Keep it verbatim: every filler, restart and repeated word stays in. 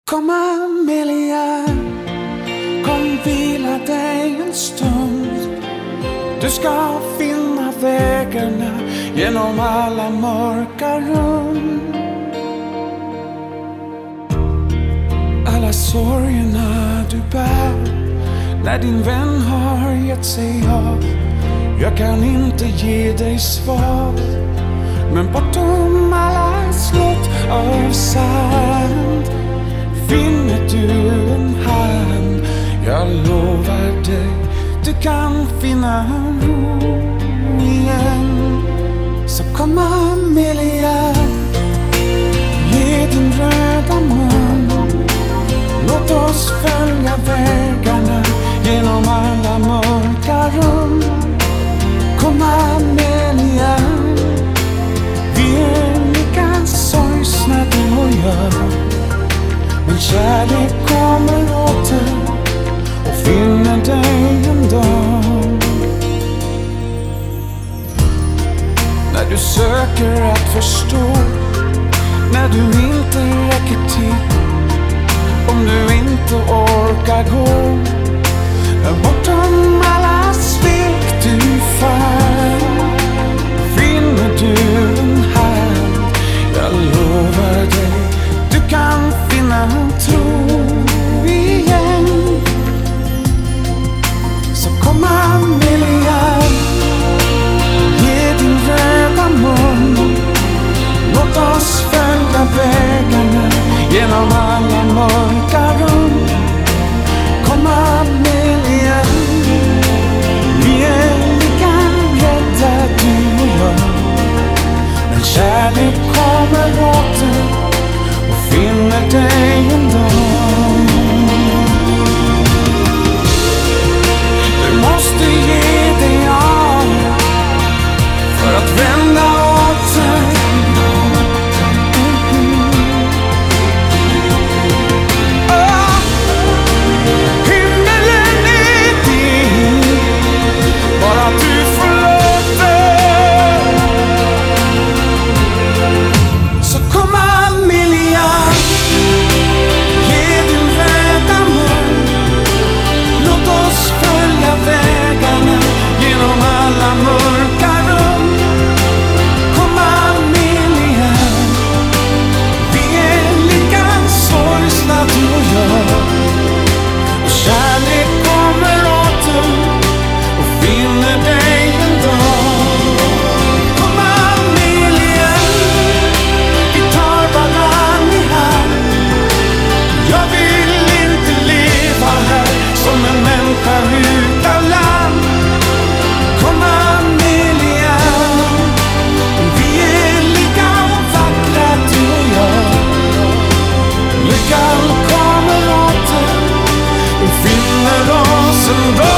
Kom Amelia, kom vila dig en stund. Du ska finna vägarna genom alla mörka rum. Alla sorgerna du bär när din vän har gett sig av. Jag kan inte ge dig svar, men bortom alla slott av sand finner du en hand. Jag lovar dig, du kan finna ro igen. Så kom Amelia, ge din röda mun. Låt oss följa vägarna genom alla mörka rum. Kom Amelia, vi är lika sorgsna du och jag. Men kärlek kommer åter och finner dig en dag. När du söker att förstå, när du inte räcker till, om du inte orkar gå, där bortom alla svek du fann, finner du en hand. Jag lovar dig, du kan finna en tro igen. Så kom Amelia, ge din röda mun. Låt oss följa vägarna genom alla mörka rum. Kom Amelia, vi är lika rädda du och jag. Men kärlek kommer åter och finner dig en dag. Du måste ge dig av för att vända åter. Lyckan kommer åter och finner oss en dag.